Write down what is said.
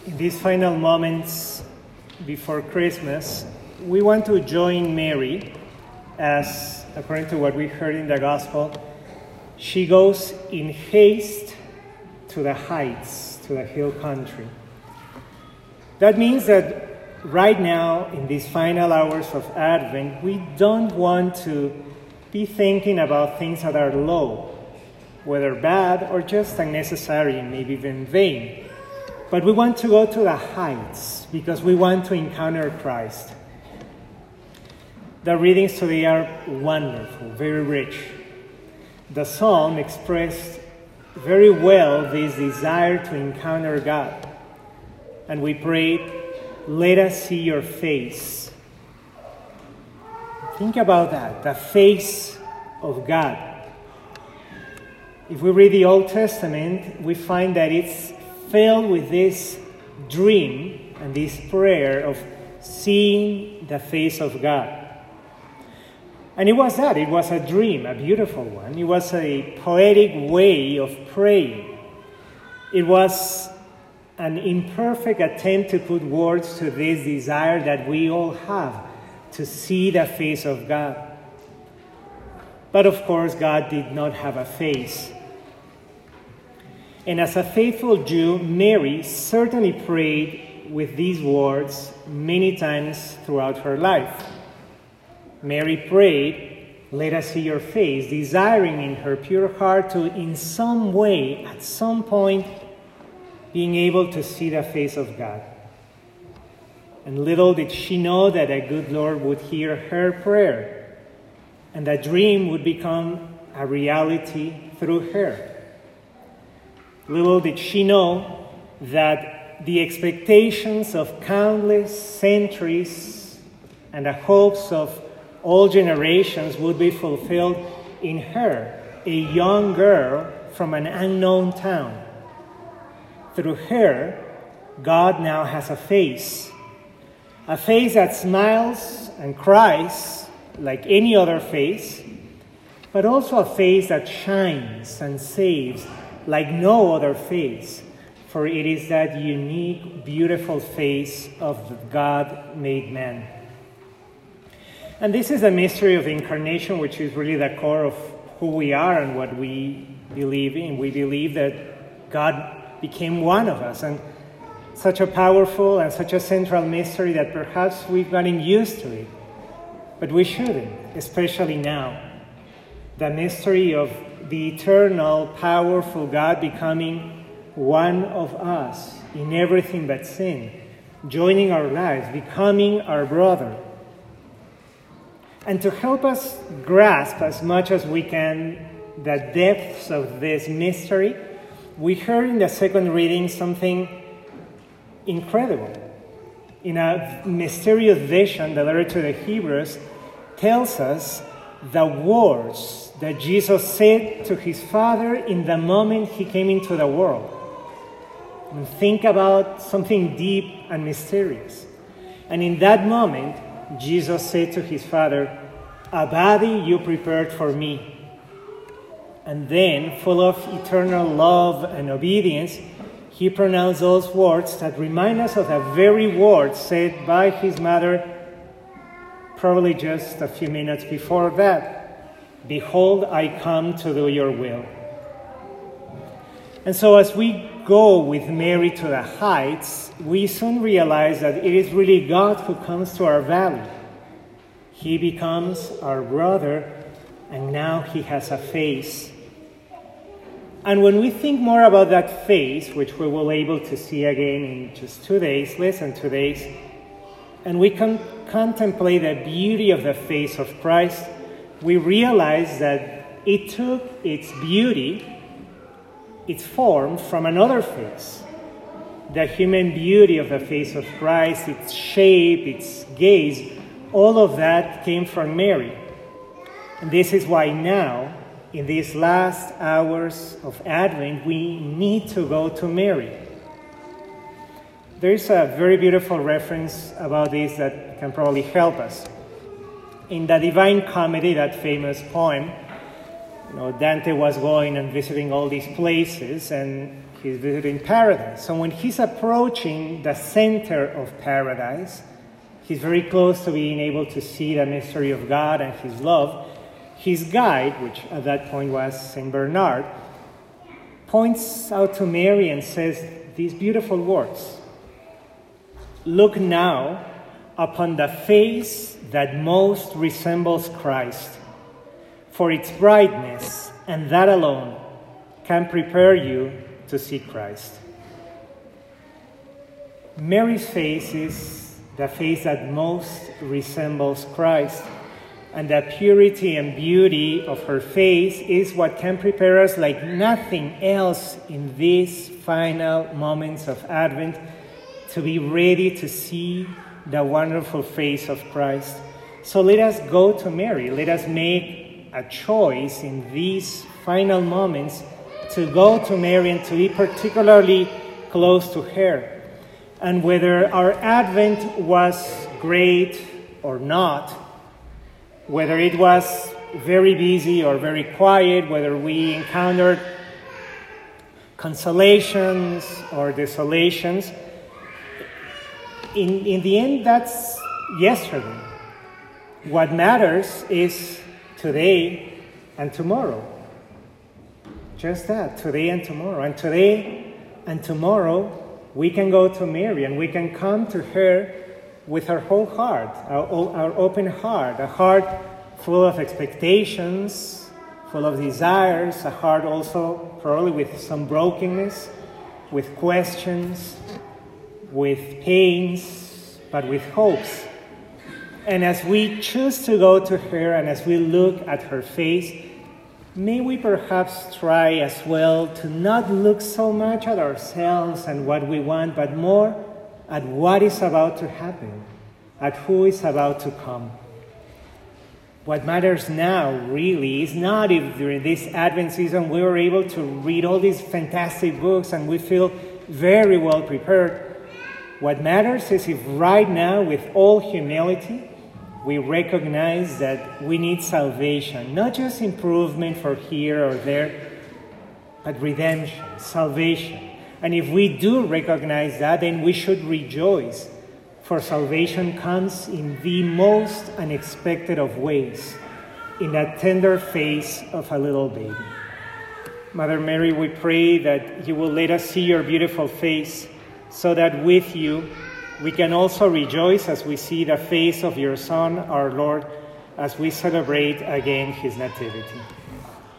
In these final moments before Christmas, we want to join Mary as, according to what we heard in the Gospel, she goes in haste to the heights, to the hill country. That means that right now, in these final hours of Advent, we don't want to be thinking about things that are low, whether bad or just unnecessary, maybe even vain. But we want to go to the heights because we want to encounter Christ. The readings today are wonderful, very rich. The psalm expressed very well this desire to encounter God. And we prayed, "Let us see your face." Think about that, the face of God. If we read the Old Testament, we find that it's filled with this dream and this prayer of seeing the face of God. And it was that. It was a dream, a beautiful one. It was a poetic way of praying. It was an imperfect attempt to put words to this desire that we all have, to see the face of God. But of course, God did not have a face. And as a faithful Jew, Mary certainly prayed with these words many times throughout her life. Mary prayed, "Let us see your face," desiring in her pure heart to, in some way, at some point, being able to see the face of God. And little did she know that a good Lord would hear her prayer, and that dream would become a reality through her. Little did she know that the expectations of countless centuries and the hopes of all generations would be fulfilled in her, a young girl from an unknown town. Through her, God now has a face that smiles and cries like any other face, but also a face that shines and saves like no other face, for it is that unique, beautiful face of the God-made man. And this is a mystery of the incarnation, which is really the core of who we are and what we believe in. We believe that God became one of us, and such a powerful and such a central mystery that perhaps we've gotten used to it. But we shouldn't, especially now. The mystery of the eternal, powerful God becoming one of us in everything but sin, joining our lives, becoming our brother. And to help us grasp as much as we can the depths of this mystery, we heard in the second reading something incredible. In a mysterious vision, the letter to the Hebrews tells us the words that Jesus said to his Father in the moment he came into the world. And think about something deep and mysterious. And in that moment, Jesus said to his Father, "A body you prepared for me." And then, full of eternal love and obedience, he pronounced those words that remind us of the very words said by his mother probably just a few minutes before that. "Behold, I come to do your will." And so as we go with Mary to the heights, we soon realize that it is really God who comes to our valley. He becomes our brother, and now he has a face. And when we think more about that face, which we will be able to see again in just 2 days, less than 2 days, and we can contemplate the beauty of the face of Christ, we realize that it took its beauty, its form, from another face. The human beauty of the face of Christ, its shape, its gaze, all of that came from Mary. And this is why now, in these last hours of Advent, we need to go to Mary. There's a very beautiful reference about this that can probably help us. In the Divine Comedy, that famous poem, Dante was going and visiting all these places, and He's visiting paradise. So when he's approaching the center of paradise, he's very close to being able to see the mystery of God and his love. His guide, which at that point was St. Bernard, points out to Mary and says these beautiful words. Look now upon the face that most resembles Christ, for its brightness and that alone can prepare you to see Christ. Mary's face is the face that most resembles Christ, and the purity and beauty of her face is what can prepare us like nothing else in these final moments of Advent to be ready to see the wonderful face of Christ. So let us go to Mary. Let us make a choice in these final moments to go to Mary and to be particularly close to her. And whether our Advent was great or not, whether it was very busy or very quiet, whether we encountered consolations or desolations, in the end, that's yesterday. What matters is today and tomorrow. Just that, today and tomorrow. And today and tomorrow, we can go to Mary and we can come to her with our whole heart, our open heart, a heart full of expectations, full of desires, a heart also probably with some brokenness, with questions, with pains, but with hopes. And as we choose to go to her and as we look at her face, may we perhaps try as well to not look so much at ourselves and what we want, but more at what is about to happen, at who is about to come. What matters now really is not if during this Advent season we were able to read all these fantastic books and we feel very well prepared. What matters is if right now, with all humility, we recognize that we need salvation, not just improvement for here or there, but redemption, salvation. And if we do recognize that, then we should rejoice, for salvation comes in the most unexpected of ways, in that tender face of a little baby. Mother Mary, we pray that you will let us see your beautiful face, so that with you we can also rejoice as we see the face of your Son, our Lord, as we celebrate again his nativity.